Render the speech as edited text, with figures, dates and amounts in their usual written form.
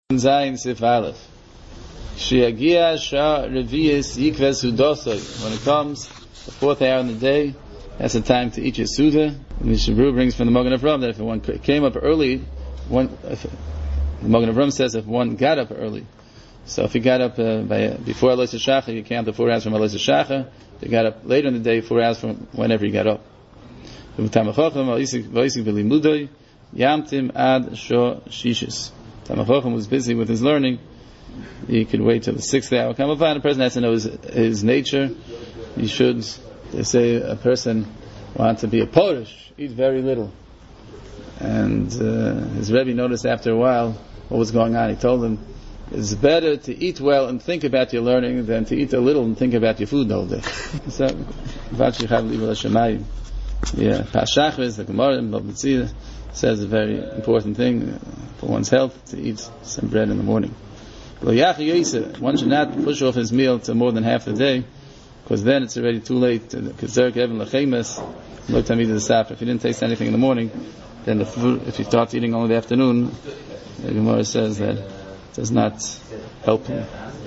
Zayin Sif Aleph. Shiagia Shah Revius Yikves Sudosoi. When it comes, the fourth hour in the day, that's the time to eat your Suda. And the Shabru brings from the Magen Avram that if one came up early, the Magen Avram says if one got up early, so if he got up before Alois HaShacha, you count the 4 hours from Alois HaShacha. If you got up later in the day, 4 hours from whenever you got up. Yamtim ad Sho Shishis. Talmid Chacham was busy with his learning. He could wait till the 6th hour. Kamavan, a person has to know his nature. He should, they say, a person wants to be a Porish, eat very little. And his Rebbe noticed after a while what was going on. He told him, it's better to eat well and think about your learning than to eat a little and think about your food all day. So, yeah, Pashachris, the Gemara in Bava Metzia says a very important thing for one's health to eat some bread in the morning. One should not push off his meal to more than half the day, because then it's already too late. If you didn't taste anything in the morning, then the food, if you start eating only in the afternoon, the Gemara says that it does not help him.